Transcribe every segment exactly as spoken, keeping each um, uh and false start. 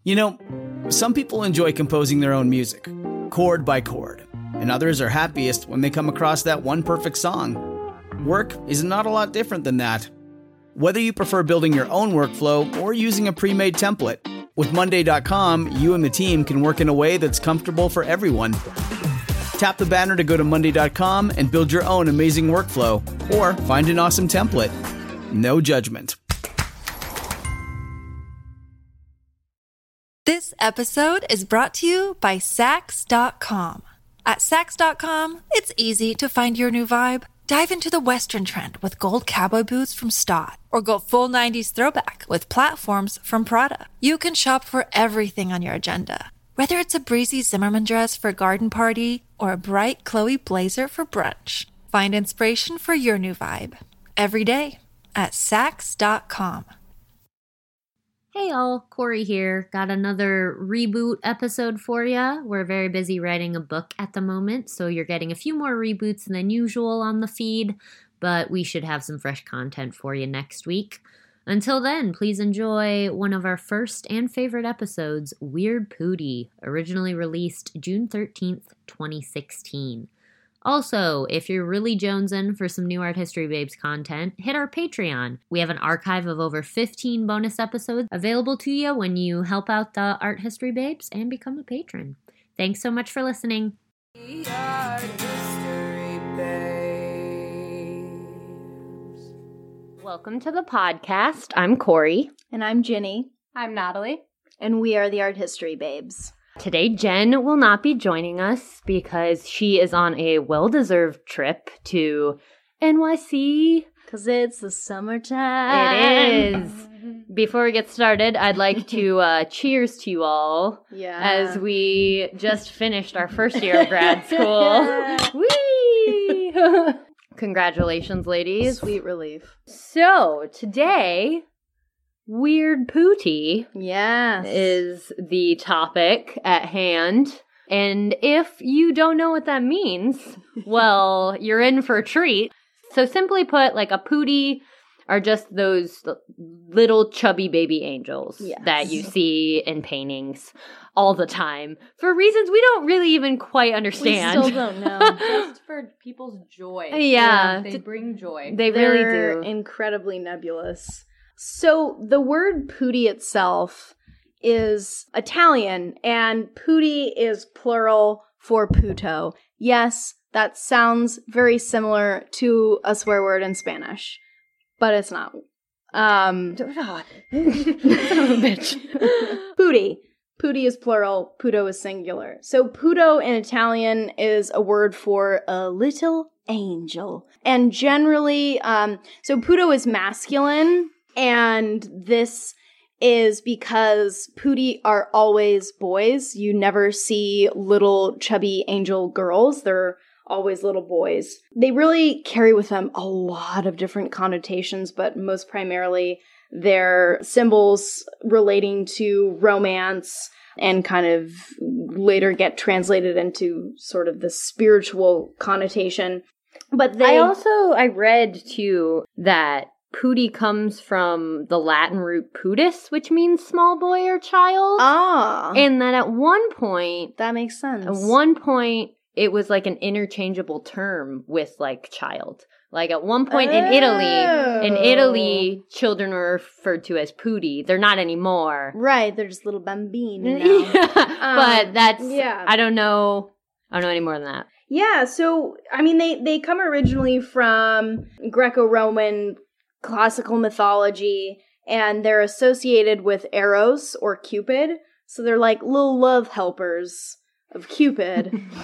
You know, some people enjoy composing their own music, chord by chord, and others are happiest when they come across that one perfect song. Work is not a lot different than that. Whether you prefer building your own workflow or using a pre-made template, with Monday dot com, you and the team can work in a way that's comfortable for everyone. Tap the banner to go to Monday dot com and build your own amazing workflow, or find an awesome template. No judgment. This episode is brought to you by Sax dot com. At Sax dot com, it's easy to find your new vibe. Dive into the Western trend with gold cowboy boots from Stott, or go full nineties throwback with platforms from Prada. You can shop for everything on your agenda, whether it's a breezy Zimmermann dress for a garden party or a bright Chloe blazer for brunch. Find inspiration for your new vibe every day at Sax dot com. Hey all, Corey here. Got another reboot episode for ya. We're very busy writing a book at the moment, so you're getting a few more reboots than usual on the feed, but we should have some fresh content for you next week. Until then, please enjoy one of our first and favorite episodes, Weird Pootie, originally released June thirteenth, twenty sixteen. Also, if you're really jonesing for some new Art History Babes content, hit our Patreon. We have an archive of over fifteen bonus episodes available to you when you help out the Art History Babes and become a patron. Thanks so much for listening. Art History Babes. Welcome to the podcast. I'm Corey. And I'm Ginny. I'm Natalie. And we are the Art History Babes. Today, Jen will not be joining us because she is on a well-deserved trip to N Y C. Because it's the summertime. It is. Before we get started, I'd like to uh, cheers to you all. Yeah. As we just finished our first year of grad school. Whee! Congratulations, ladies. Sweet relief. So, today, Weird Pootie yes. is the topic at hand. And if you don't know what that means, well, you're in for a treat. So simply put, like a pootie are just those little chubby baby angels yes. that you see in paintings all the time for reasons we don't really even quite understand. We still don't know. Just for people's joy. Yeah. yeah they bring joy. They They're really do. Incredibly nebulous. So the word pootie itself is Italian, and pootie is plural for puto. Yes, that sounds very similar to a swear word in Spanish, but it's not. Um, Son of a bitch. Pootie. Pootie is plural, puto is singular. So puto in Italian is a word for a little angel. And generally, um, so puto is masculine. And this is because pootie are always boys. You never see little chubby angel girls. They're always little boys. They really carry with them a lot of different connotations, but most primarily they're symbols relating to romance and kind of later get translated into sort of the spiritual connotation. But they I also, I read too that pootie comes from the Latin root pudis, which means small boy or child. Ah. And that at one point, that makes sense. At one point, it was like an interchangeable term with like child. Like at one point oh. in Italy, in Italy, children were referred to as pootie. They're not anymore. Right, they're just little bambini now. yeah. um, but that's, yeah. I don't know, I don't know any more than that. Yeah, so, I mean, they, they come originally from Greco-Roman classical mythology, and they're associated with Eros or Cupid. So they're like little love helpers of Cupid.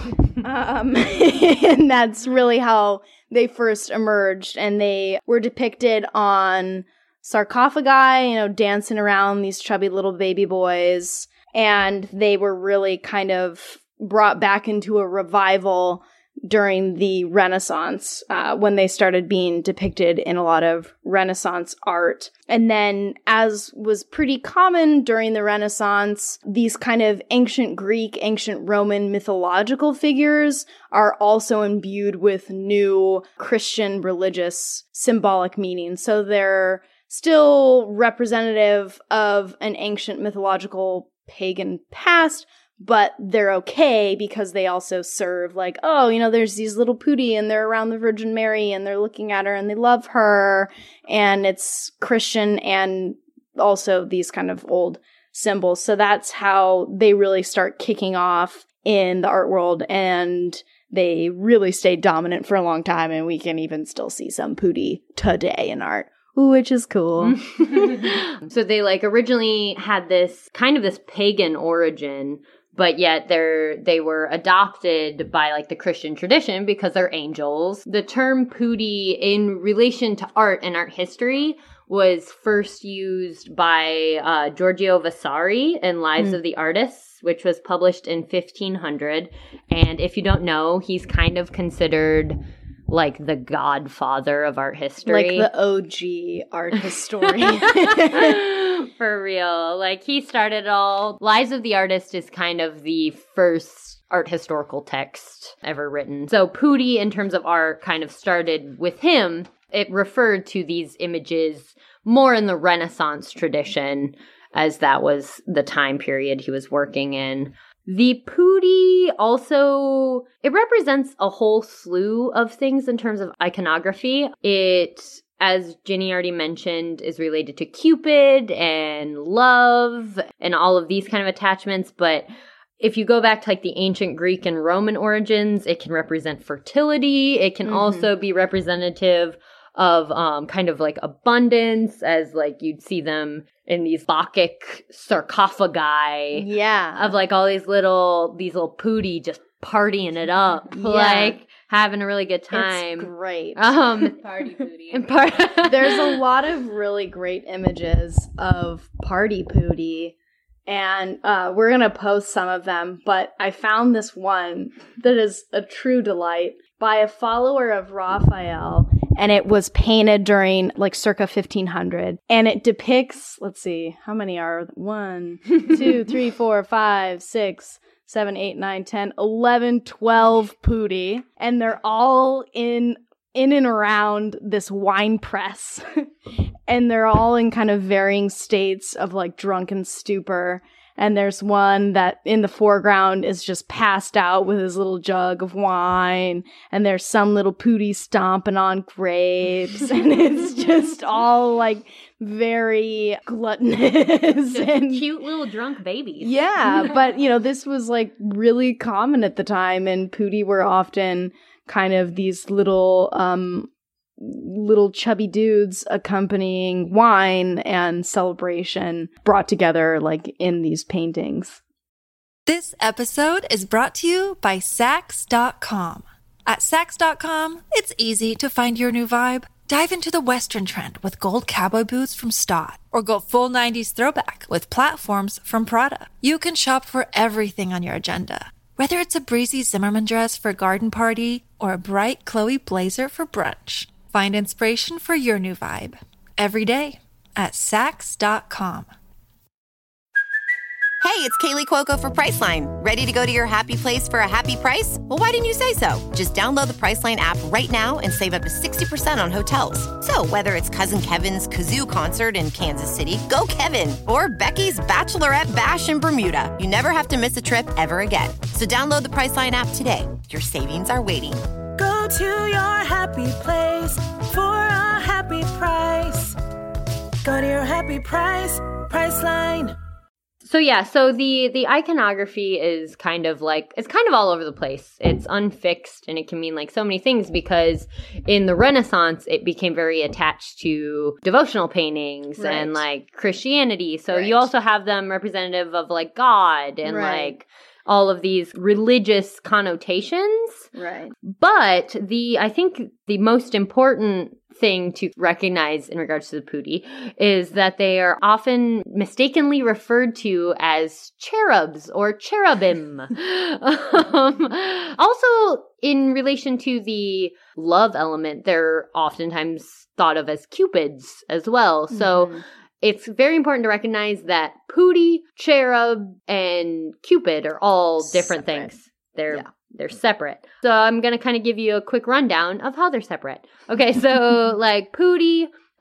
um, and that's really how they first emerged. And they were depicted on sarcophagi, you know, dancing around these chubby little baby boys. And they were really kind of brought back into a revival during the Renaissance, uh, when they started being depicted in a lot of Renaissance art. And then, as was pretty common during the Renaissance, these kind of ancient Greek, ancient Roman mythological figures are also imbued with new Christian religious symbolic meaning. So they're still representative of an ancient mythological pagan past, but they're okay because they also serve like, oh, you know, there's these little pootie and they're around the Virgin Mary and they're looking at her and they love her, and it's Christian and also these kind of old symbols. So that's how they really start kicking off in the art world, and they really stayed dominant for a long time, and we can even still see some pootie today in art, which is cool. So they like originally had this kind of this pagan origin, but yet they're they were adopted by like the Christian tradition because they're angels. The term pootie in relation to art and art history was first used by uh, Giorgio Vasari in Lives mm. of the Artists, which was published in fifteen hundred. And if you don't know, he's kind of considered like the godfather of art history. Like the O G art historian. For real. Like, he started all. Lives of the Artist is kind of the first art historical text ever written. So pootie, in terms of art, kind of started with him. It referred to these images more in the Renaissance tradition, as that was the time period he was working in. The pootie also, it represents a whole slew of things in terms of iconography. It, as Ginny already mentioned, is related to Cupid and love and all of these kind of attachments. But if you go back to like the ancient Greek and Roman origins, it can represent fertility. It can mm-hmm. also be representative of um, kind of like abundance, as like you'd see them in these Bacchic sarcophagi. Yeah. Of like all these little, these little pootie just partying it up. Yeah. Like having a really good time. It's great. Um, Party pootie. and par- There's a lot of really great images of party pootie. And uh, we're going to post some of them, but I found this one that is a true delight by a follower of Raphael, and it was painted during like circa fifteen hundred. And it depicts, let's see, how many are one, two, three, four, five, six, seven, eight, nine, ten, eleven, twelve pootie. And they're all in in and around this wine press. And they're all in kind of varying states of like drunken stupor. And there's one that in the foreground is just passed out with his little jug of wine. And there's some little pootie stomping on grapes. And it's just all like very gluttonous. Just and cute little drunk babies. Yeah, but you know, this was like really common at the time. And pootie were often kind of these little um little chubby dudes accompanying wine and celebration brought together like in these paintings. This episode is brought to you by Sax dot com. At Sax dot com, it's easy to find your new vibe. Dive into the Western trend with gold cowboy boots from Stott, or go full nineties throwback with platforms from Prada. You can shop for everything on your agenda, whether it's a breezy Zimmermann dress for a garden party or a bright Chloe blazer for brunch. Find inspiration for your new vibe every day at Sax dot com. Hey, it's Kaylee Cuoco for Priceline. Ready to go to your happy place for a happy price? Well, why didn't you say so? Just download the Priceline app right now and save up to sixty percent on hotels. So whether it's Cousin Kevin's Kazoo Concert in Kansas City, go Kevin, or Becky's Bachelorette Bash in Bermuda, you never have to miss a trip ever again. So download the Priceline app today. Your savings are waiting. Go to your happy place for a happy price. Go to your happy price, Priceline. So yeah, so the the iconography is kind of like, it's kind of all over the place. It's unfixed, and it can mean like so many things, because in the Renaissance, it became very attached to devotional paintings Right. and like Christianity. So Right. you also have them representative of like God and Right. like all of these religious connotations. Right. But the, I think the most important thing to recognize in regards to the pootie is that they are often mistakenly referred to as cherubs or cherubim. um, also, in relation to the love element, they're oftentimes thought of as cupids as well. So Mhm. it's very important to recognize that pootie, cherub, and cupid are all different Separate. things. They're Yeah. they're separate. So I'm going to kind of give you a quick rundown of how they're separate. Okay, so like pootie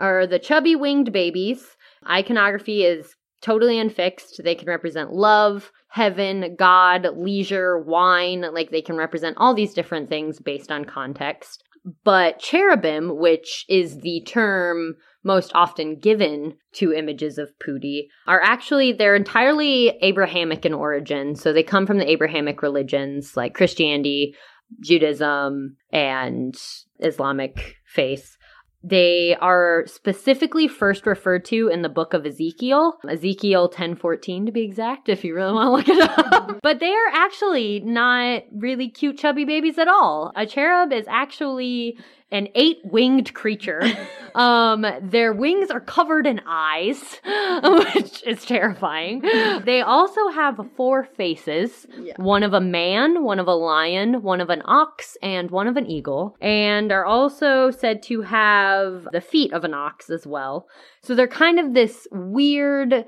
are the chubby winged babies. Iconography is totally unfixed. They can represent love, heaven, God, leisure, wine. Like they can represent all these different things based on context. But cherubim, which is the term most often given to images of Pooty, are actually, they're entirely Abrahamic in origin. So they come from the Abrahamic religions like Christianity, Judaism, and Islamic faith. They are specifically first referred to in the book of Ezekiel, Ezekiel ten fourteen to be exact, if you really want to look it up. But they are actually not really cute, chubby babies at all. A cherub is actually an eight-winged creature. Um, their wings are covered in eyes, which is terrifying. They also have four faces, yeah. one of a man, one of a lion, one of an ox, and one of an eagle, and are also said to have the feet of an ox as well. So they're kind of this weird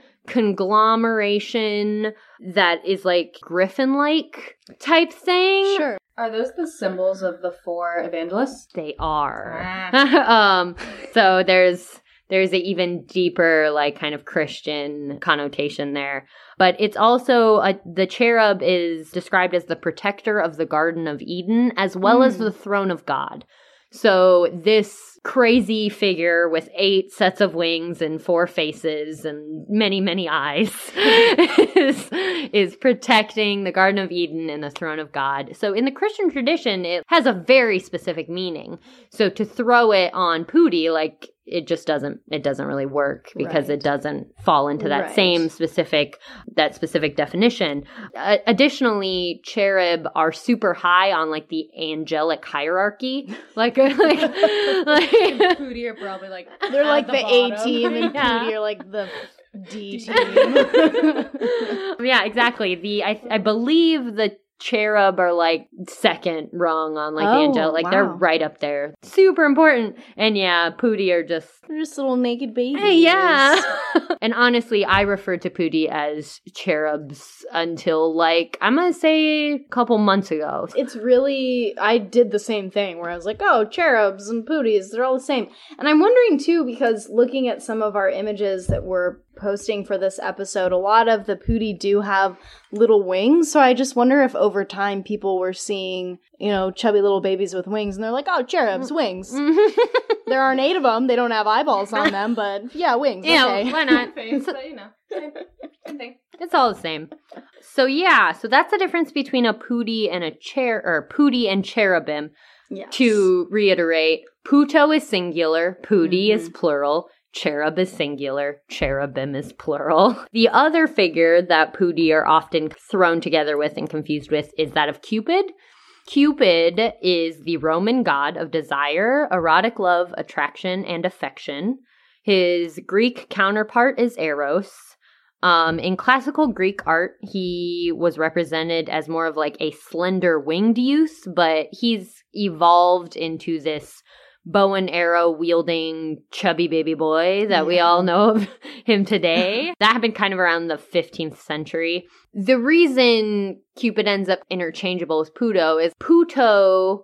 conglomeration that is like griffin-like type thing. Sure. Are those the symbols of the four evangelists? They are. Ah. um, so there's there's an even deeper, like, kind of Christian connotation there. But it's also, a, the cherub is described as the protector of the Garden of Eden, as well mm. as the throne of God. So this crazy figure with eight sets of wings and four faces and many, many eyes is, is protecting the Garden of Eden and the throne of God. So in the Christian tradition, it has a very specific meaning. So to throw it on Pooty, like, it just doesn't, it doesn't really work because right. it doesn't fall into that right. same specific, that specific definition. Uh, additionally, cherub are super high on like the angelic hierarchy. Like, like, like Pooty are probably like, they're like the, the A team and yeah. Pooty are like the D team. Yeah, exactly. The, I, I believe the cherub are like second rung on like oh, the angelic, like wow. they're right up there, super important. And yeah, Pooty are just they're just little naked babies. Hey, yeah. And honestly, I referred to Pooty as cherubs until like I'm gonna say a couple months ago. It's really, I did the same thing where I was like, oh, cherubs and Pooties, they're all the same. And I'm wondering too, because looking at some of our images that we're posting for this episode, a lot of the Pooty do have little wings. So I just wonder if over time people were seeing, you know, chubby little babies with wings and they're like, oh, cherubs, wings. There aren't eight of them. They don't have eyeballs on them, but yeah, wings. Yeah, okay. Why not? Face, but, you know, same, same thing. It's all the same. So yeah, so that's the difference between a Pooty and a cher or Pooty and cherubim. Yes. To reiterate, Puto is singular, Pooty Mm-hmm. is plural. Cherub is singular, cherubim is plural. The other figure that Pooty are often thrown together with and confused with is that of Cupid. Cupid is the Roman god of desire, erotic love, attraction, and affection. His Greek counterpart is Eros. Um, in classical Greek art, he was represented as more of like a slender winged youth, but he's evolved into this bow and arrow wielding chubby baby boy that yeah. we all know of him today. That happened kind of around the fifteenth century. The reason Cupid ends up interchangeable with Puto is Puto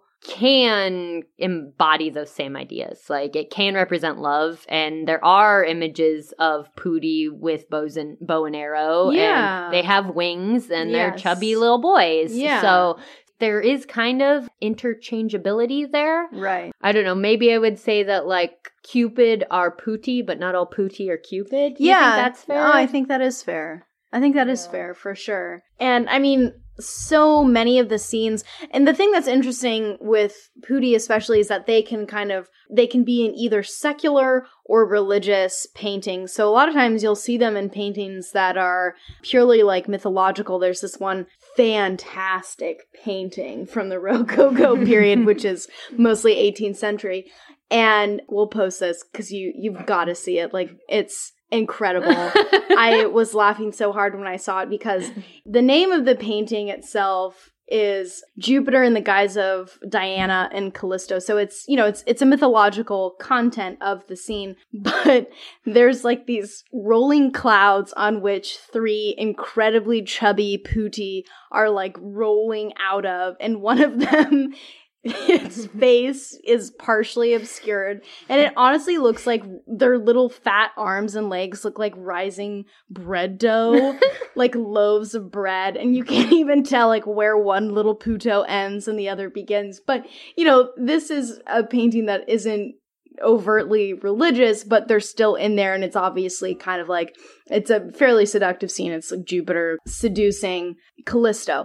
can embody those same ideas. Like, it can represent love, and there are images of Pooty with bows and bow and arrow, yeah. and they have wings, and yes. they're chubby little boys. Yeah. So there is kind of interchangeability there. Right. I don't know. Maybe I would say that, like, Cupid are Pooty, but not all Pooty are Cupid. Do you yeah. think that's fair? No, I think that is fair. I think that is yeah. fair, for sure. And, I mean, so many of the scenes, and the thing that's interesting with Pooty especially is that they can kind of, they can be in either secular or religious paintings. So a lot of times you'll see them in paintings that are purely like mythological. There's this one fantastic painting from the Rococo period, which is mostly eighteenth century. And we'll post this because you, you've got to see it. Like, it's incredible. I was laughing so hard when I saw it because the name of the painting itself is Jupiter in the guise of Diana and Callisto. So it's, you know, it's it's a mythological content of the scene, but there's like these rolling clouds on which three incredibly chubby Pooty are like rolling out of, and one of them its face is partially obscured, and it honestly looks like their little fat arms and legs look like rising bread dough, like loaves of bread, and you can't even tell like where one little Puto ends and the other begins. But, you know, this is a painting that isn't overtly religious, but they're still in there, and it's obviously kind of like, it's a fairly seductive scene. It's like Jupiter seducing Callisto.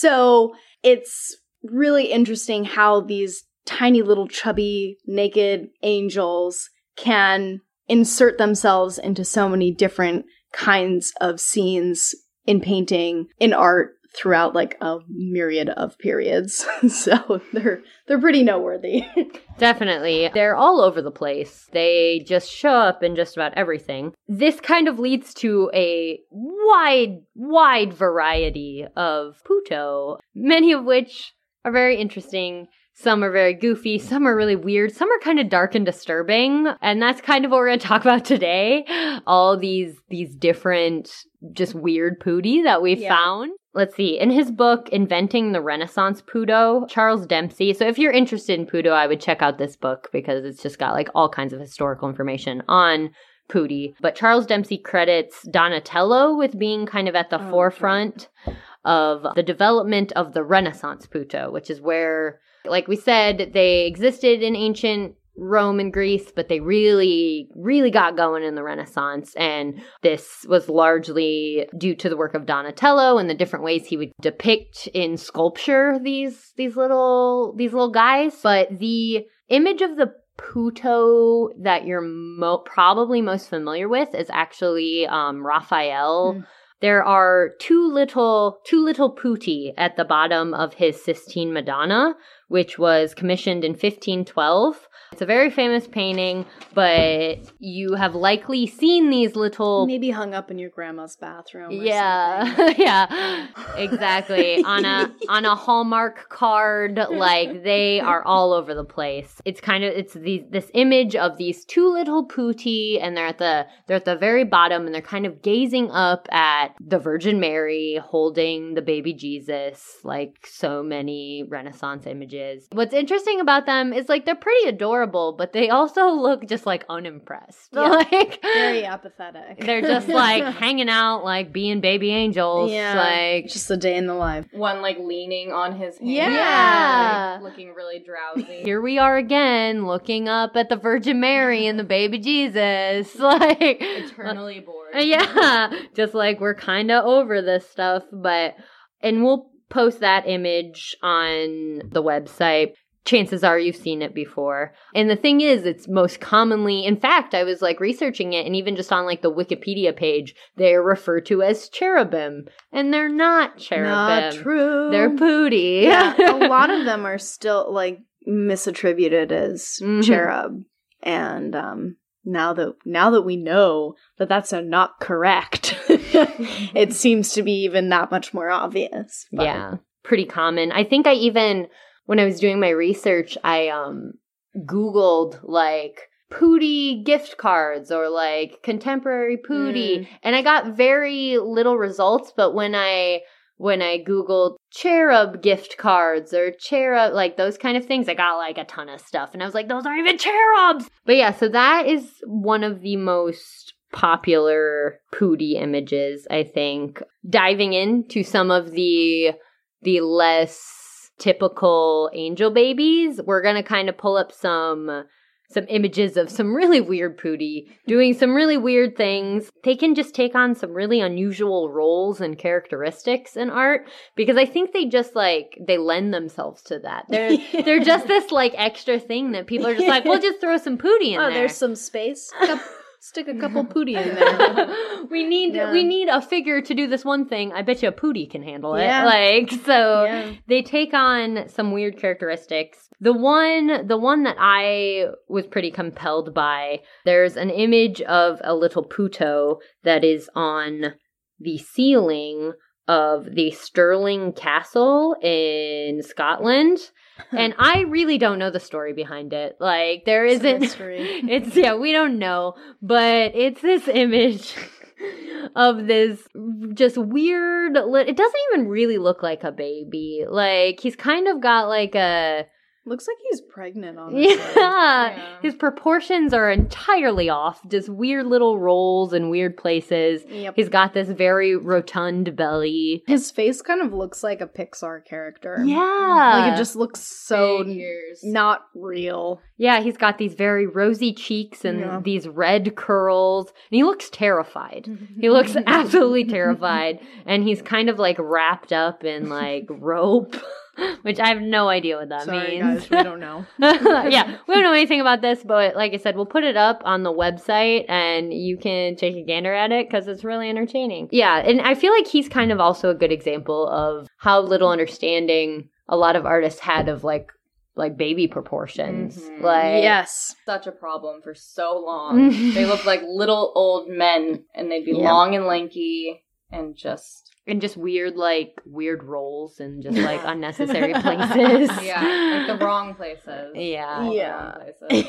So it's really interesting how these tiny little chubby naked angels can insert themselves into so many different kinds of scenes in painting, in art, throughout like a myriad of periods. So they're they're pretty noteworthy. Definitely. They're all over the place. They just show up in just about everything. This kind of leads to a wide, wide variety of Puto, many of which are very interesting. Some are very goofy. Some are really weird. Some are kind of dark and disturbing. And that's kind of what we're going to talk about today. All these these different, just weird Pooty that we've yeah. found. Let's see. In his book, Inventing the Renaissance Puto, Charles Dempsey. So if you're interested in Puto, I would check out this book because it's just got like all kinds of historical information on Pooty. But Charles Dempsey credits Donatello with being kind of at the oh, forefront okay. of the development of the Renaissance Puto, which is where, like we said, they existed in ancient Rome and Greece, but they really, really got going in the Renaissance. And this was largely due to the work of Donatello and the different ways he would depict in sculpture these these little these little guys. But the image of the Puto that you're mo- probably most familiar with is actually um, Raphael. Mm. There are two little two little Putti at the bottom of his Sistine Madonna, which was commissioned in fifteen twelve. It's a very famous painting, but you have likely seen these little... Maybe hung up in your grandma's bathroom or yeah, something. Yeah, exactly. on a on a Hallmark card, like, they are all over the place. It's kind of, it's the, this image of these two little Putti, and they're at the they're at the very bottom, and they're kind of gazing up at the Virgin Mary holding the baby Jesus, like so many Renaissance images. What's interesting about them is, like, they're pretty adorable, but they also look just like unimpressed. Yeah, like very apathetic. They're just like hanging out, like being baby angels. Yeah, like just a day in the life. One like leaning on his hand. Yeah, yeah. Like, looking really drowsy. Here we are again, looking up at the Virgin Mary and the baby Jesus. Like eternally bored. Yeah, just like we're kind of over this stuff, but and we'll post that image on the website. Chances are you've seen it before. And the thing is, it's most commonly, in fact, I was like researching it, and even just on like the Wikipedia page, they're referred to as cherubim. And they're not cherubim. Not true. They're Pooty. Yeah, a lot of them are still like misattributed as mm-hmm. cherub. And um, now that now that we know that that's a not correct, it seems to be even that much more obvious. But. Yeah, pretty common. I think I even... When I was doing my research, I um Googled, like, Pooty gift cards or, like, contemporary Pooty. Mm. And I got very little results, but when I when I Googled cherub gift cards or cherub, like, those kind of things, I got, like, a ton of stuff. And I was like, those aren't even cherubs! But yeah, so that is one of the most popular Pooty images, I think. Diving into some of the the less... typical angel babies, we're gonna kind of pull up some some images of some really weird Pooty doing some really weird things. They can just take on some really unusual roles and characteristics in art because I think they just like they lend themselves to that. They're they're just this like extra thing that people are just like, we'll just throw some Pooty in oh, there. Oh, there's some space. Stick a couple Pooty in there. we need yeah. we need a figure to do this one thing. I bet you a Pooty can handle it. Yeah. Like so yeah. they take on some weird characteristics. The one the one that I was pretty compelled by, there's an image of a little Puto that is on the ceiling of the Stirling Castle in Scotland. And I really don't know the story behind it. Like, there it's isn't... a mystery. It's, yeah, we don't know. But it's this image of this just weird... It doesn't even really look like a baby. Like, he's kind of got like a... Looks like he's pregnant, honestly. Yeah. Yeah. His proportions are entirely off. Just weird little rolls in weird places. Yep. He's got this very rotund belly. His face kind of looks like a Pixar character. Yeah. Like, it just looks so Big ears. not real. Yeah, he's got these very rosy cheeks and Yeah. these red curls. And he looks terrified. He looks absolutely terrified. And he's kind of like wrapped up in like rope, which I have no idea what that Sorry, means. guys, we don't know. Yeah, we don't know anything about this, but like I said, we'll put it up on the website and you can take a gander at it because it's really entertaining. Yeah, and I feel like he's kind of also a good example of how little understanding a lot of artists had of like like baby proportions. Mhm. Like Yes. Such a problem for so long. They looked like little old men, and they'd be Yeah. long and lanky, and just and just weird like weird roles and just like unnecessary places. yeah, like the wrong places. Yeah. All the Yeah. wrong places.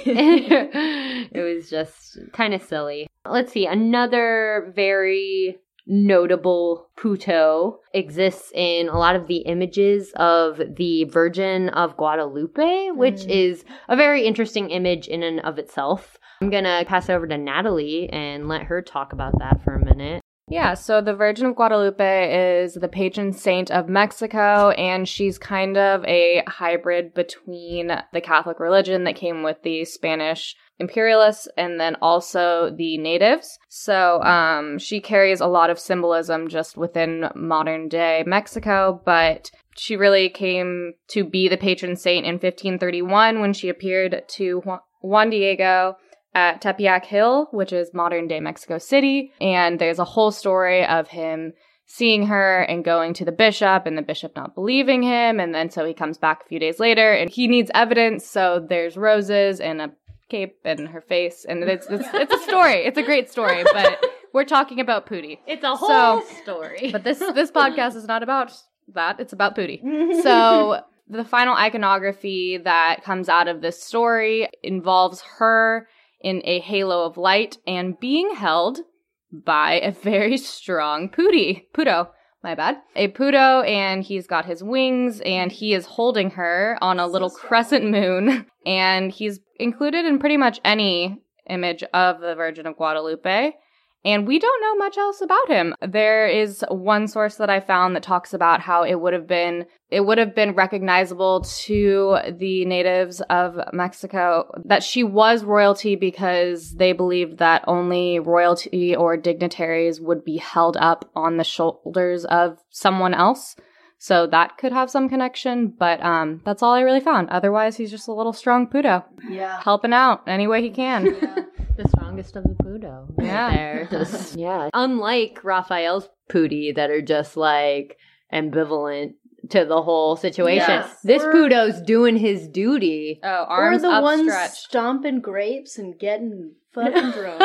It was just kind of silly. Let's see. Another very notable Puto exists in a lot of the images of the Virgin of Guadalupe, which Mm. is a very interesting image in and of itself. I'm going to pass it over to Natalie and let her talk about that for a minute. Yeah, so the Virgin of Guadalupe is the patron saint of Mexico, and she's kind of a hybrid between the Catholic religion that came with the Spanish imperialists and then also the natives. So um, she carries a lot of symbolism just within modern day Mexico, but she really came to be the patron saint in fifteen thirty-one when she appeared to Ju- Juan Diego at Tepeyac Hill, which is modern-day Mexico City, and there's a whole story of him seeing her and going to the bishop, and the bishop not believing him, and then so he comes back a few days later, and he needs evidence, so there's roses and a cape and her face, and it's it's, it's a story. It's a great story, but we're talking about Pootie. It's a whole So- story. But this this podcast is not about that. It's about Pootie. So the final iconography that comes out of this story involves her in a halo of light and being held by a very strong Pootie. Puto, my bad. A Puto, and he's got his wings, and he is holding her on a little crescent moon, and he's included in pretty much any image of the Virgin of Guadalupe. And we don't know much else about him. There is one source that I found that talks about how it would have been it would have been recognizable to the natives of Mexico that she was royalty because they believed that only royalty or dignitaries would be held up on the shoulders of someone else. So that could have some connection, but um, that's all I really found. Otherwise, he's just a little strong Puto, Yeah. helping out any way he can. The strongest of the Puto. Right Yeah. There. Just, yeah. Unlike Raphael's Pootie that are just like ambivalent to the whole situation. Yes. This Or- Puto's doing his duty. Oh, Or arms the ones upstretched. stomping grapes and getting fucking drunk.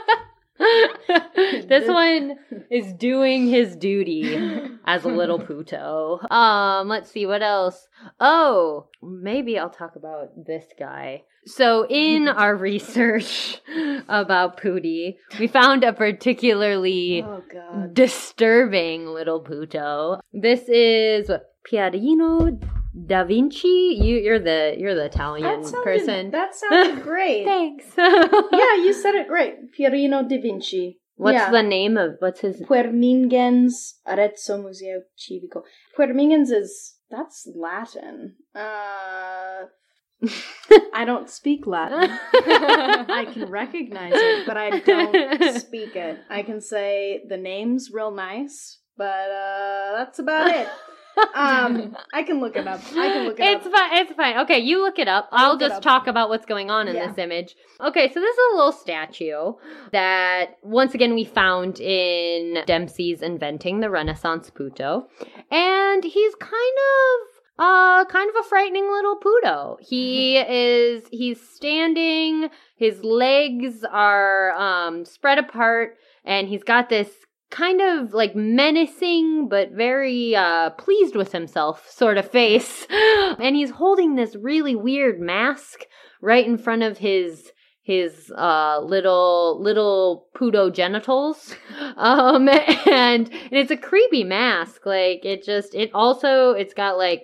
This one is doing his duty as a little Puto. Um, let's see what else. Oh, maybe I'll talk about this guy. So in our research about Pootie, we found a particularly Oh god. disturbing little Puto. This is what, Pierino da Vinci. You, you're the you're the Italian That sounded, person. that sounded great. Thanks. Yeah, you said it great. Pierino da Vinci. What's yeah. the name of what's his? Puermingens Arezzo Museo Civico. Puermingens is that's Latin. Uh I don't speak Latin. I can recognize it, but I don't speak it. I can say the name's real nice, but uh that's about it. Um I can look it up. I can look it It's up. fine. It's fine. Okay, you look it up. I'll look it just up. talk about what's going on in Yeah. this image. Okay, so this is a little statue that once again we found in Dempsey's Inventing the Renaissance Puto, and he's kind of uh kind of a frightening little Puto. He is he's standing, his legs are um spread apart, and he's got this kind of like menacing but very uh pleased with himself sort of face. And he's holding this really weird mask right in front of his his uh little little Puto genitals. Um and, and it's a creepy mask. Like it just it also it's got like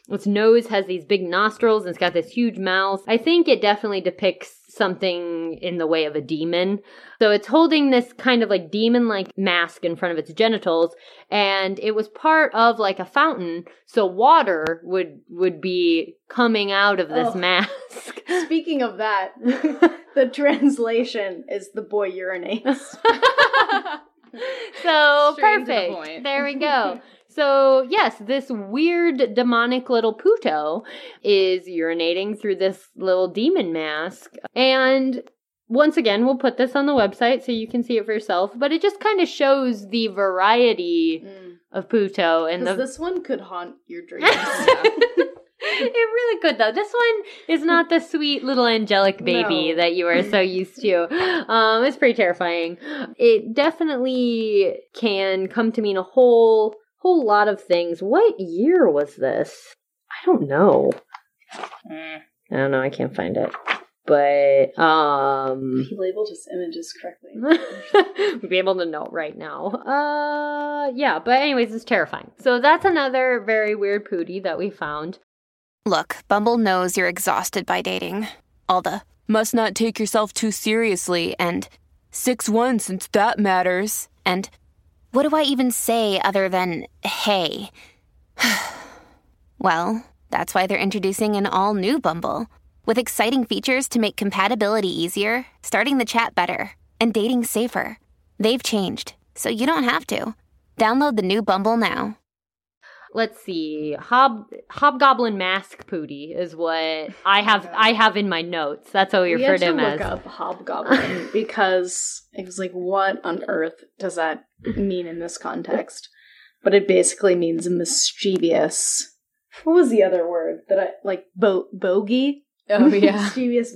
its nose has these big nostrils and it's got this huge mouth. I think it definitely depicts something in the way of a demon. So it's holding this kind of like demon-like mask in front of its genitals, and it was part of like a fountain, so water would would be coming out of this Oh. mask. Speaking of that, the translation is the boy urinates. So Straight to the perfect. point. There we go. So yes, this weird demonic little Puto is urinating through this little demon mask. And once again, we'll put this on the website so you can see it for yourself. But it just kind of shows the variety Mm. of Puto and the. This one could haunt your dreams. It really could, though. This one is not the sweet little angelic baby No. that you are so used to. Um, it's pretty terrifying. It definitely can come to mean a whole whole lot of things. What year was this? I don't know. Mm. I don't know. I can't find it. But um, He labeled his images correctly. we'd be able to know right now. Uh, yeah. But anyways, it's terrifying. So that's another very weird pootie that we found. Look, Bumble knows you're exhausted by dating. All the must not take yourself too seriously and six one since that matters. And what do I even say other than hey? Well, that's why they're introducing an all-new Bumble with exciting features to make compatibility easier, starting the chat better, and dating safer. They've changed, so you don't have to. Download the new Bumble now. Let's see. Hob Hobgoblin Mask Pootie is what I have I have in my notes. That's what we We refer had to to him look as. up hobgoblin because it was like, what on earth does that mean in this context? But it basically means mischievous. What was the other word that I like? Bo- bogey. Oh, yeah. Mischievous.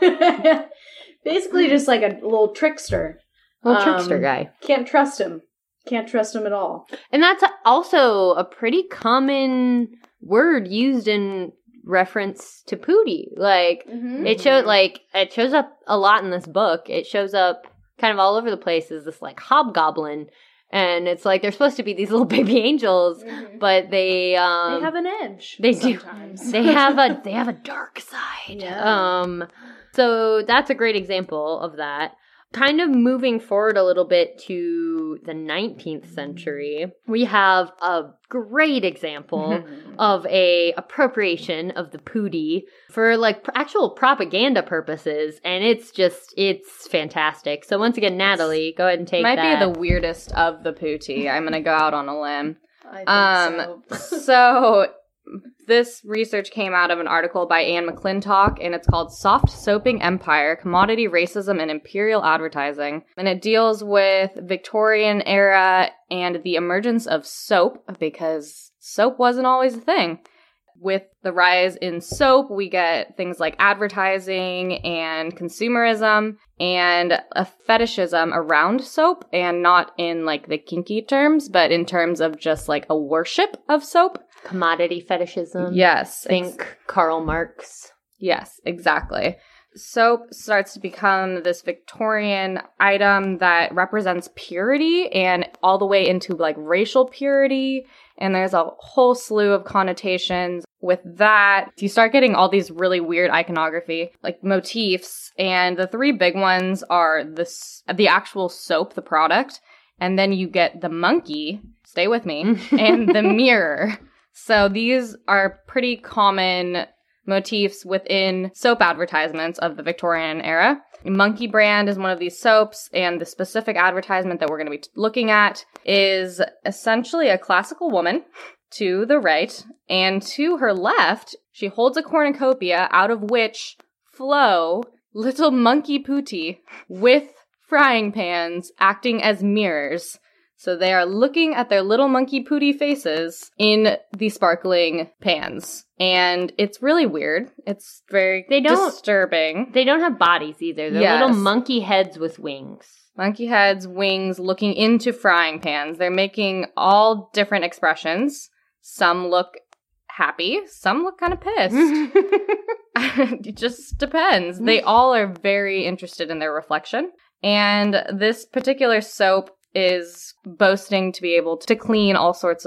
Bo- basically, just like a little trickster. Little trickster Um, guy. Can't trust him. Can't trust him at all. And that's also a pretty common word used in reference to Pootie. Like Mm-hmm. it shows like it shows up a lot in this book. It shows up kind of all over the place as this like hobgoblin. And it's like they're supposed to be these little baby angels, Mhm. but they um They have an edge. They do. sometimes. they have a they have a dark side. Yeah. Um so that's a great example of that. Kind of moving forward a little bit to the nineteenth century, we have a great example of a appropriation of the pootie for like pr- actual propaganda purposes, and it's just it's fantastic. So once again, Natalie, go ahead and take Might that. be the weirdest of the pootie. I'm gonna go out on a limb. I think Um, so. So this research came out of an article by Anne McClintock, and it's called Soft Soaping Empire, Commodity Racism and Imperial Advertising. And it deals with Victorian era and the emergence of soap, because soap wasn't always a thing. With the rise in soap, we get things like advertising and consumerism and a fetishism around soap, and not in like the kinky terms, but in terms of just like a worship of soap. commodity fetishism. Yes. Think Karl Marx. Yes, exactly. Soap starts to become this Victorian item that represents purity and all the way into like racial purity. And there's a whole slew of connotations with that. You start getting all these really weird iconography, like motifs. And the three big ones are the, s- the actual soap, the product. And then you get the monkey, stay with me, and the mirror. So these are pretty common motifs within soap advertisements of the Victorian era. Monkey brand is one of these soaps, and the specific advertisement that we're going to be t- looking at is essentially a classical woman to the right, and to her left, she holds a cornucopia out of which flow little monkey pootie with frying pans acting as mirrors. So they are looking at their little monkey pootie faces in the sparkling pans. And it's really weird. It's very They don't- disturbing. They don't have bodies either. They're Yes. little monkey heads with wings. Monkey heads, wings, looking into frying pans. They're making all different expressions. Some look happy. Some look kind of pissed. It just depends. They all are very interested in their reflection. And this particular soap is boasting to be able to clean all sorts of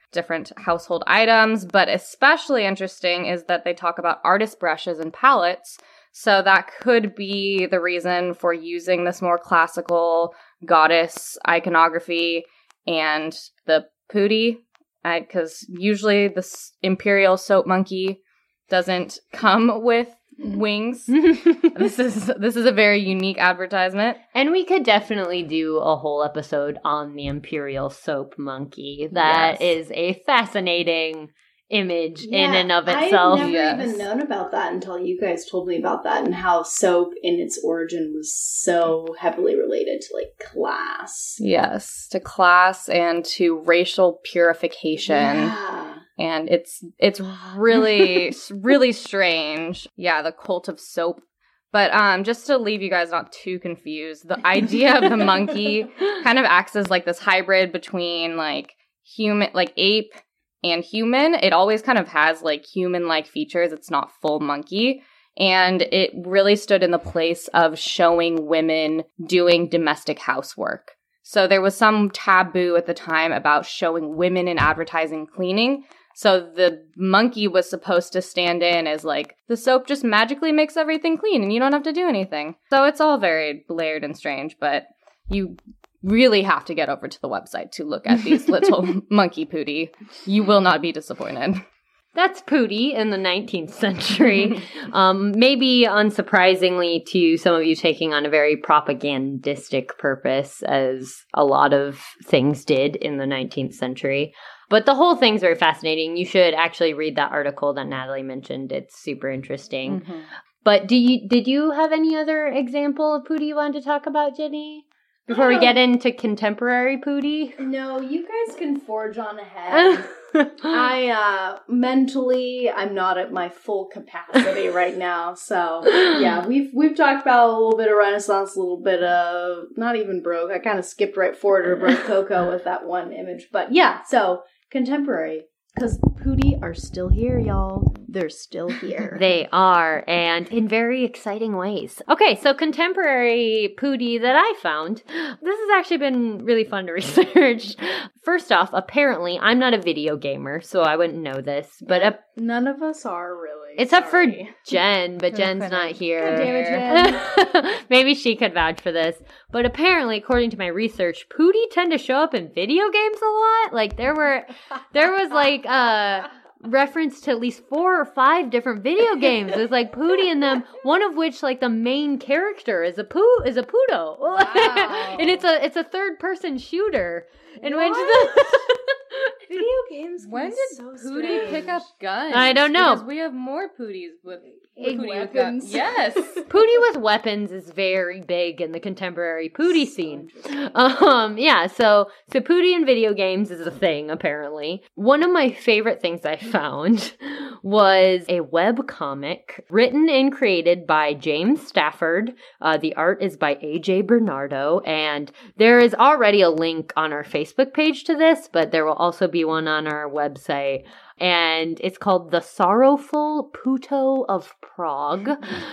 different household items. But especially interesting is that they talk about artist brushes and palettes. So that could be the reason for using this more classical goddess iconography and the Pooty, because usually the s- imperial soap monkey doesn't come with wings. This is this is a very unique advertisement. And we could definitely do a whole episode on the imperial soap monkey. That Yes. is a fascinating image in Yeah, and of itself. I've never Yes. even known about that until you guys told me about that and how soap in its origin was so heavily related to like class. Yes, to class and to racial purification. Yeah. And it's it's really really strange. Yeah, the cult of soap. But um just to leave you guys not too confused, the idea of the monkey kind of acts as like this hybrid between like human like ape and human. It always kind of has like human-like features. It's not full monkey. And it really stood in the place of showing women doing domestic housework. So there was some taboo at the time about showing women in advertising cleaning. So the monkey was supposed to stand in as like, the soap just magically makes everything clean and you don't have to do anything. So it's all very layered and strange, but you really have to get over to the website to look at these little monkey Pooty. You will not be disappointed. That's Pooty in the nineteenth century. um, maybe unsurprisingly to some of you taking on a very propagandistic purpose, as a lot of things did in the nineteenth century. But the whole thing's very fascinating. You should actually read that article that Natalie mentioned. It's super interesting. Mm-hmm. But do you did you have any other example of Pooty you wanted to talk about, Jenny? Before we get into contemporary Pooty? No, you guys can forge on ahead. I, uh, mentally, I'm not at my full capacity right now. So, yeah, we've we've talked about a little bit of Renaissance, a little bit of, not even Baroque. I kind of skipped right forward to Rococo with that one image. But yeah, so, contemporary. Because Pooty are still here, y'all. They're still here. They are, and in very exciting ways. Okay, so contemporary Pooty that I found. This has actually been really fun to research. First off, apparently, I'm not a video gamer, so I wouldn't know this. But uh, none of us are really. Except sorry. for Jen, but Jen's not here. God damn it, Jen. Maybe she could vouch for this. But apparently, according to my research, Pooty tend to show up in video games a lot. Like, there were, there was like, uh... reference to at least four or five different video games. There's like Pooty in them, one of which like the main character is a poo is a Pooto. Wow. And it's a it's a third person shooter in What? which the Video games. can When be did so Pooty strange. pick up guns? I don't know. Because we have more Pooties with, With Pooty with weapons. guns. Yes. Pooty with weapons is very big in the contemporary Pooty scene. Um, yeah, so so Pooty in video games is a thing, apparently. One of my favorite things I found was a web comic written and created by James Stafford. Uh, the art is by A J Bernardo, and there is already a link on our Facebook page to this, but there will also be one on our website. And it's called The Sorrowful Pooto of Prague.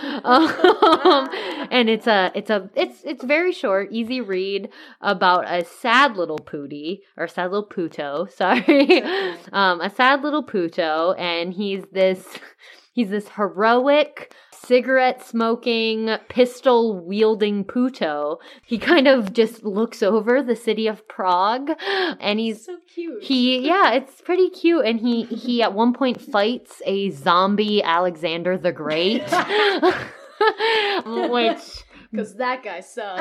um, and it's a, it's a, it's, it's very short, easy read about a sad little Pooty, or sad little Pooto, sorry. um, a sad little Pooto, and he's this, he's this heroic, cigarette smoking, pistol wielding Pooto. He kind of just looks over the city of Prague, and he's So cute. he yeah, it's pretty cute, and he he at one point fights a zombie Alexander the Great, which. Because that guy sucks.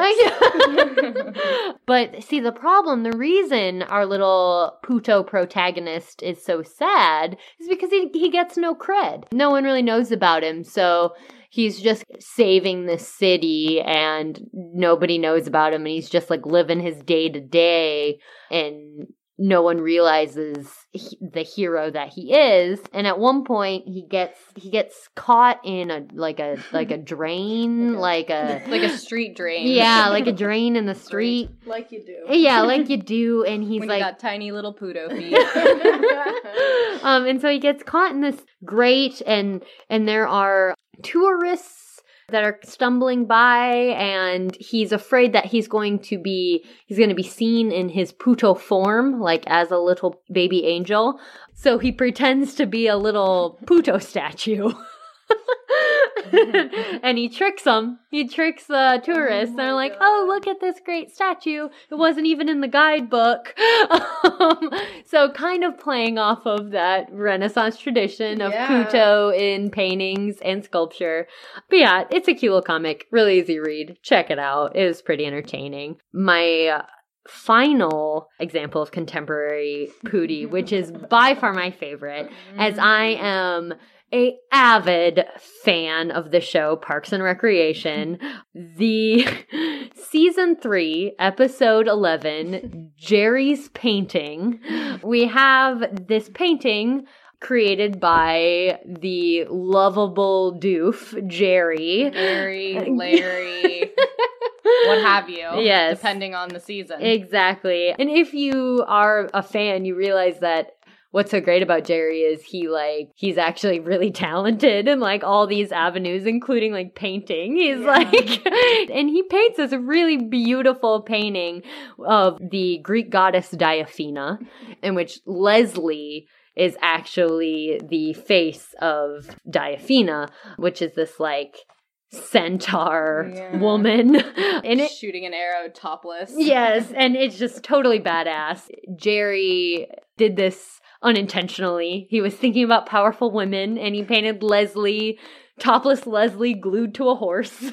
But see, the problem, the reason our little Pooto protagonist is so sad is because he, he gets no cred. No one really knows about him, so he's just saving the city and nobody knows about him, and he's just like living his day to day, and no one realizes he, the hero that he is. And at one point he gets he gets caught in a like a like a drain, like a Like a street drain. yeah, like a drain in the street. Like you do. Yeah, like you do, and he's When like you got tiny little Pooto feet. um and so he gets caught in this grate, and and there are tourists that are stumbling by, and he's afraid that he's going to be he's going to be seen in his Puto form, like as a little baby angel. So he pretends to be a little Puto statue. And he tricks them. He tricks the tourists. Oh, they're like, God. Oh, look at this great statue. It wasn't even in the guidebook. um, so kind of playing off of that Renaissance tradition of yeah. Puto in paintings and sculpture. But yeah, it's a cute little comic. Really easy read. Check it out. It was pretty entertaining. My uh, final example of contemporary Pootie, which is by far my favorite, as I am a avid fan of the show Parks and Recreation. The season three, episode eleven, Jerry's Painting. We have this painting created by the lovable doof, Jerry. Larry, Larry, what have you. Yes. Depending on the season. Exactly. And if you are a fan, you realize that what's so great about Jerry is he, like, he's actually really talented in, like, all these avenues, including, like, painting. He's, yeah. like, and he paints this really beautiful painting of the Greek goddess Diaphina, in which Leslie is actually the face of Diaphina, which is this, like, centaur yeah. woman. And it, shooting an arrow topless. Yes, and it's just totally badass. Jerry did this unintentionally. He was thinking about powerful women, and he painted Leslie, topless Leslie, glued to a horse.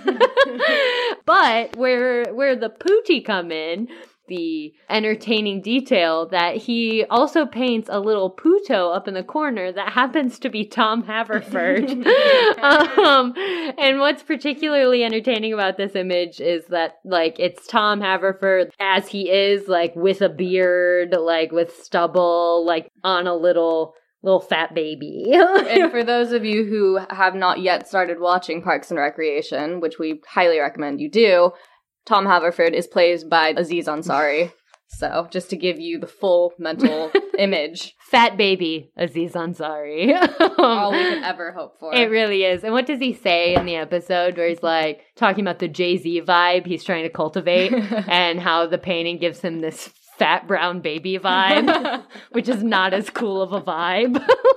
But where where the Pootie come in, the entertaining detail that he also paints a little Puto up in the corner that happens to be Tom Haverford. um, and what's particularly entertaining about this image is that, like, it's Tom Haverford as he is, like, with a beard, like, with stubble, like, on a little little fat baby. And for those of you who have not yet started watching Parks and Recreation, which we highly recommend you do, Tom Haverford is played by Aziz Ansari. So, just to give you the full mental image. Fat baby Aziz Ansari. All we could ever hope for. It really is. And what does he say in the episode where he's, like, talking about the Jay-Z vibe he's trying to cultivate and how the painting gives him this fat brown baby vibe, which is not as cool of a vibe.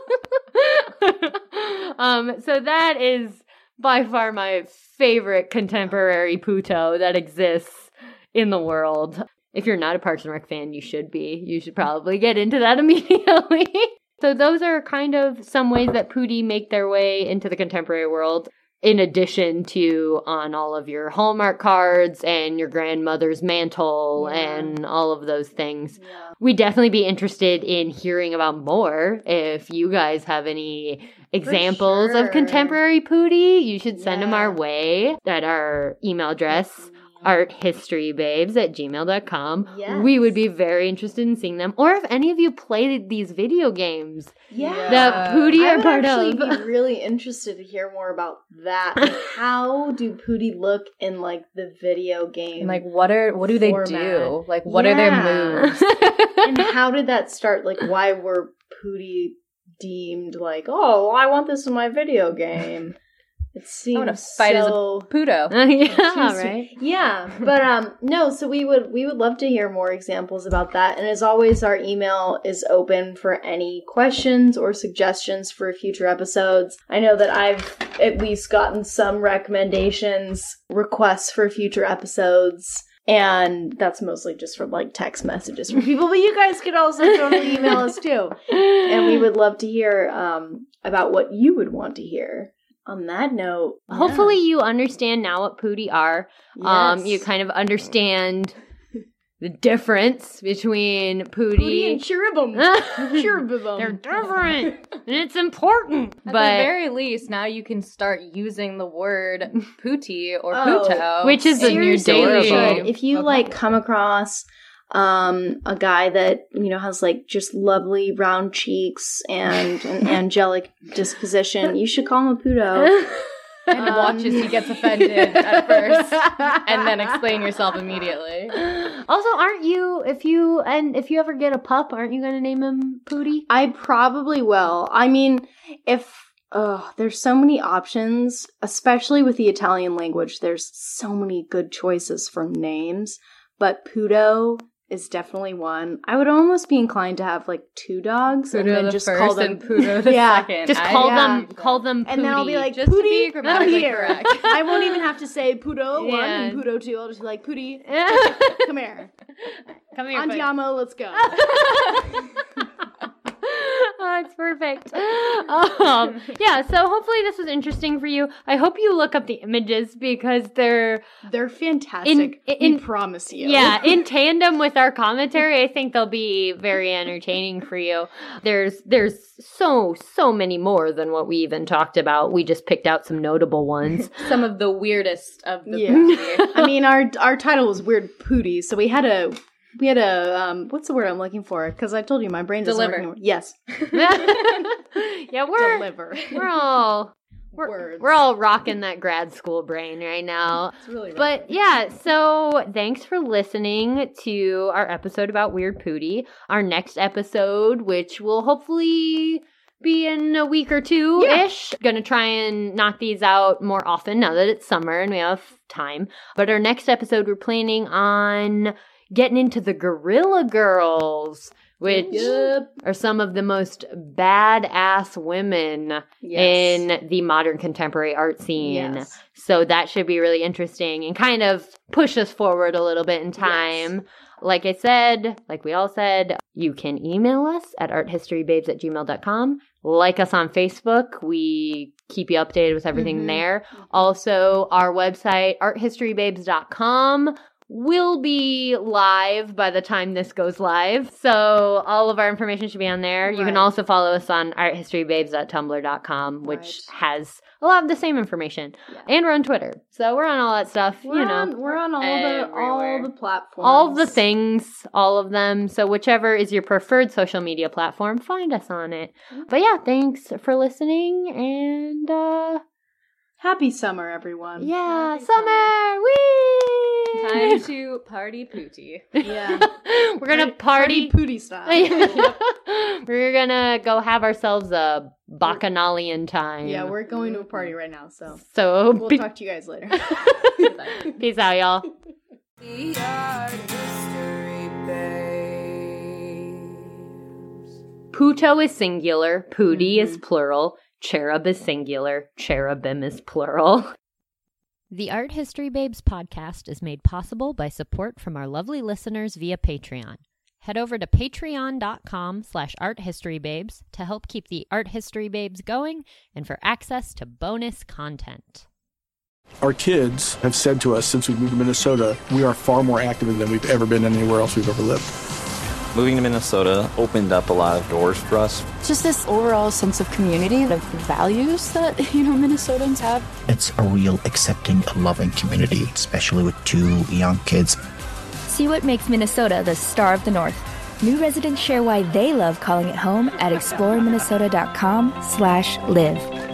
um, so that is by far my favorite contemporary Puto that exists in the world. If you're not a Parks and Rec fan, you should be. You should probably get into that immediately. So those are kind of some ways that Pootie make their way into the contemporary world, in addition to on all of your Hallmark cards and your grandmother's mantle yeah. and all of those things. Yeah. We'd definitely be interested in hearing about more. If you guys have any examples sure. of contemporary Pootie, you should send yeah. them our way at our email address, arthistorybabes at gmail dot com. Yes. We would be very interested in seeing them. Or if any of you play these video games yeah. that Pootie are part of. I would actually be really interested to hear more about that. Like, how do Pootie look in, like, the video game? And, like, what are what do they format? do? Like, what yeah. are their moves? And how did that start? Like, why were Pootie deemed like, oh, I want this in my video game? It seems I want to fight so... as a Puto. Uh, yeah, right. Yeah, but um, no. So we would we would love to hear more examples about that. And as always, our email is open for any questions or suggestions for future episodes. I know that I've at least gotten some recommendations, requests for future episodes. And that's mostly just from, like, text messages from people. But you guys could also totally email us, too. And we would love to hear um, about what you would want to hear. On that note, hopefully yeah. you understand now what Pootie are. Yes. Um, you kind of understand the difference between Pootie, Pootie and Cherubim. Cherubim. They're different, and it's important. At but the very least, now you can start using the word Pootie or oh, Puto, which is a new daily. If you okay. like come across um a guy that, you know, has, like, just lovely round cheeks and an angelic disposition, you should call him a Puto. And um, watch as he gets offended at first, and then explain yourself immediately. Also, aren't you, if you, and if you ever get a pup, aren't you going to name him Pootie? I probably will. I mean, if Oh, there's so many options, especially with the Italian language. There's so many good choices for names, but Puto is definitely one. I would almost be inclined to have like two dogs Puto and then the just first call them and Puto the yeah. second. Just I- call yeah. them, call them Pootie. And then I'll be like, Just to be Pootie, grammatically come here. correct. I won't even have to say Puto one Yeah. and Puto two. I'll just be like, Pootie, come here. Come here, Andiamo, let's go. Oh, it's perfect. Um, yeah, so hopefully this was interesting for you. I hope you look up the images because they're They're fantastic. In- in- we promise you. yeah, in tandem with our commentary, I think they'll be very entertaining for you. There's there's so so many more than what we even talked about. We just picked out some notable ones. Some of the weirdest of the Yeah. Pootie. I mean, our our title was Weird Pooties, so we had a we had a um what's the word I'm looking for? Because I told you my brain doesn't work Deliver. anymore. Yes, Yeah, we're deliver. we're all we're, Words. we're all rocking that grad school brain right now. It's really rough. But yeah, so thanks for listening to our episode about Weird Pootie. Our next episode, which will hopefully be in a week or two ish. Gonna try and knock these out more often now that it's summer and we have time. But our next episode, we're planning on getting into the Gorilla Girls, which Yep. are some of the most badass women Yes. in the modern contemporary art scene. Yes. So that should be really interesting and kind of push us forward a little bit in time. Like I said, like we all said, you can email us at arthistorybabes at gmail dot com. Like us on Facebook. We keep you updated with everything Mhm. there. Also, our website, art history babes dot com. will be live by the time this goes live. So all of our information should be on there. You can Right. also follow us on art history babes at tumblr dot com, which Right. has a lot of the same information. Yeah. And we're on Twitter. So we're on all that stuff, We're you know. on, we're on all the all Everywhere. the platforms. All the things, all of them. So whichever is your preferred social media platform, find us on it. But yeah, thanks for listening and uh Happy summer, everyone. yeah, Happy summer. Whee! Time to party Pootie. Yeah. We're gonna party. Pootie style. We're gonna go have ourselves a bacchanalian time. Yeah, we're going to a party right now, so so we'll be- talk to you guys later. peace out, y'all. Puto is singular, Pootie is plural, cherub is singular, cherubim is plural. The Art History Babes podcast is made possible by support from our lovely listeners via Patreon. Head over to patreon.com slash arthistorybabes to help keep the Art History Babes going and for access to bonus content. Our kids have said to us since we moved to Minnesota, we are far more active than we've ever been anywhere else we've ever lived. Moving to Minnesota opened up a lot of doors for us. Just this overall sense of community, of values that, you know, Minnesotans have. It's a real accepting, loving community, especially with two young kids. See what makes Minnesota the star of the North. New residents share why they love calling it home at exploreminnesota.com slash live.